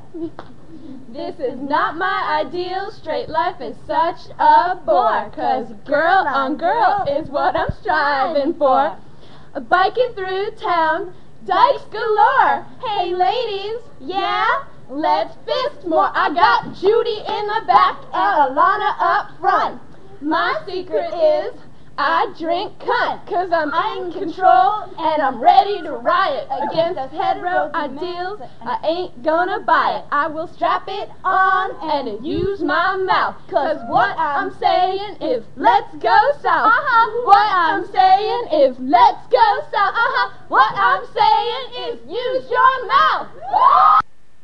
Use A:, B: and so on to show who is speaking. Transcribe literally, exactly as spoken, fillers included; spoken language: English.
A: This is not my ideal, straight life is such a bore, 'cause girl on girl is what I'm striving for. Biking through town, dykes galore. Hey ladies, yeah? Let's fist more. I got Judy in the back and Alana up front. My secret is I drink cunt, 'cause I'm in control and I'm ready to riot against hetero ideals. I ain't gonna buy it. I will strap it on and use my mouth, 'cause what I'm saying is let's go south. Uh-huh. What I'm saying is let's go south. Uh-huh. What I'm saying is use your mouth.